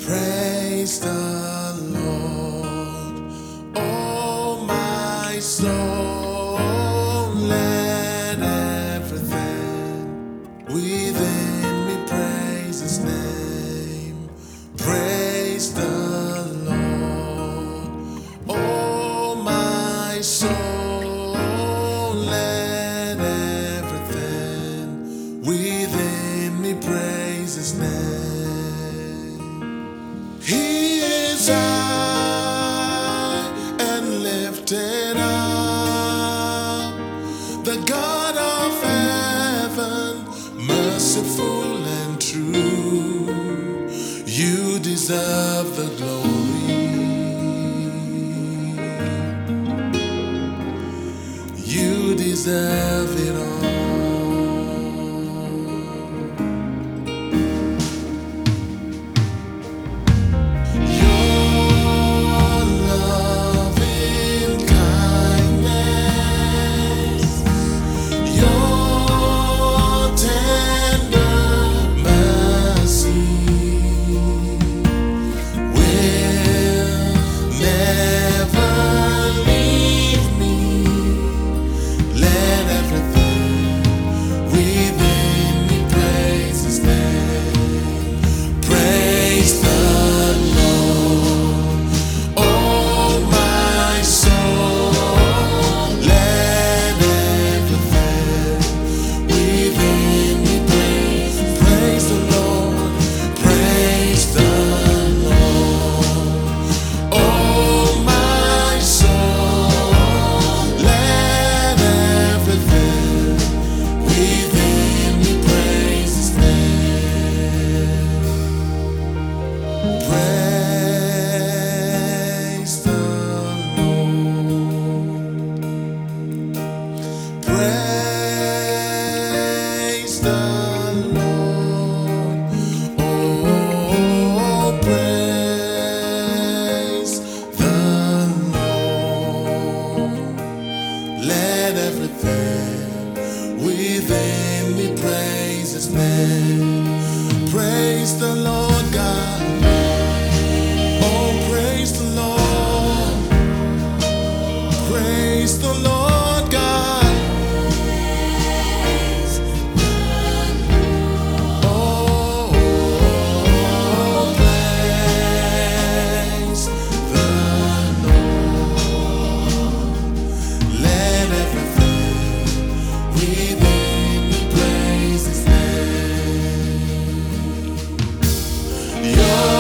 Praise the Lord, oh my soul, let everything within me praise His name. Praise the Lord, oh my soul, let everything within me praise His name. He is high and lifted up, the God of heaven, merciful and true. You deserve the glory. You deserve it all. Praise the Lord, oh praise the Lord. Let everything within me praise His name. Praise the Lord God, oh praise the Lord, praise the Lord God. Your